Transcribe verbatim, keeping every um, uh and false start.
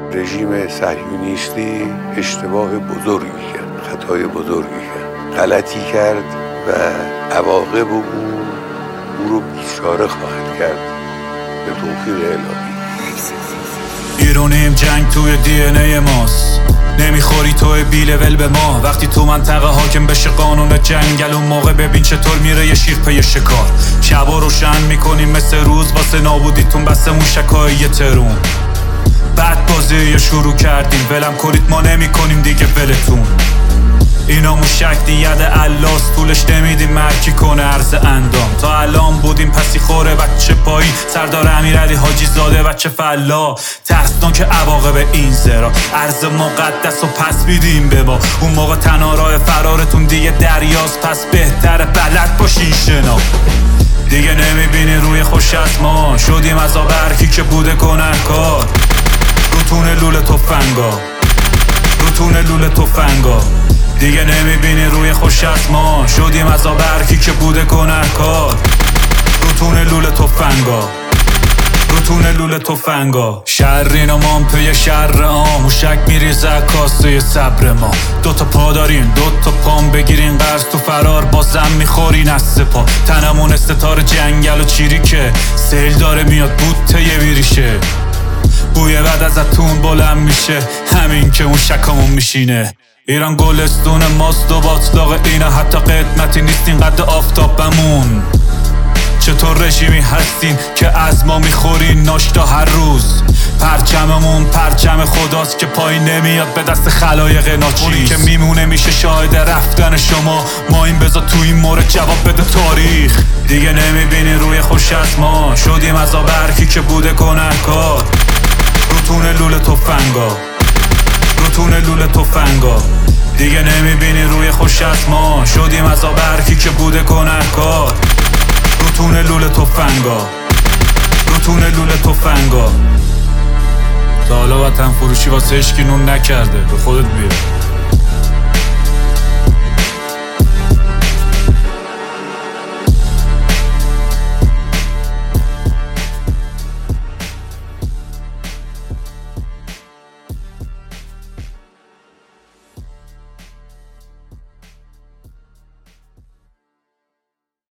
رژیم صهیونیستی اشتباه بزرگی کرد، خطای بزرگی کرد، غلطی کرد و عواقب او او رو بیچاره خواهد کرد به توفیق الهی. ایرونیم، جنگ توی دی ان ای ماست، نمیخوری توی بی لول به ما. وقتی تو منطقه حاکم بشه قانون جنگل، اون موقع ببین چطور میره یه شیر پی شکار. شبا روشن میکنیم مثل روز واسه نابودیتون، بس موشکای یه ترون. بعد بازی شروع کردیم، ولم کنید ما نمیکنیم دیگه ولتون. اینا موشک دیید الاس، طولش نمیدیم مرکی کنه عرض اندام. تا الان بودیم پسی خوره بچه پایی، سردار امیرعلی حاجی زاده بچه فلا. ترسناک عواقب این زرا، عرض مقدس و پس بیدیم به ما. اون موقع تنها راه فرارتون دیگه دریاست، پس بهتره بلد باشین شنا. دیگه نمیبینی روی خوش از ما، شدیم عذاب هرکی که بوده گنه‌کار. روتون لوله تفنگا، روتون لوله تفنگا. دیگه نمیبینی روی خوش از ما، شدیم عذاب هرکی که بوده گنه‌کار. روتون لوله تفنگا، روتون لوله تفنگا. شرین و مام پی شر آم، موشک میریزه کاسه صبر ما. دوتا پا دارین دوتا پام بگیرین قرض، تو فرار بازم میخورین از سپا. تنمون استتار جنگل و چیری که سیل داره میاد بوته یه بیریشه. بوی بعد از اتون بلند میشه، همین که اون شکامون میشینه. ایران گلستون ماست و باطلاق اینا، حتی قدمتی نیستین قد آفتابمون. چطور رژیمی هستین که از ما میخورین ناشتا هر روز؟ پرچممون پرچم خداست که پایین نمیاد به دست خلایق ناچیز. که میمونه میشه شاهد رفتن شما، ما این بذار تو این مورد جواب بده تاریخ. دیگه نمیبینی روی خوش از ما، شدیم عذاب هرکی که بوده گنه‌کار. روتون لوله تفنگا، روتون لوله تفنگا. دیگه نمیبینی روی خوش از ما، شدیم عذاب هرکی که بوده گنه‌کار. روتون لوله تفنگا، روتون لوله تفنگا. تا حالا وطن فروشی واسه هیچکی نون نکرده، به خودت بیا.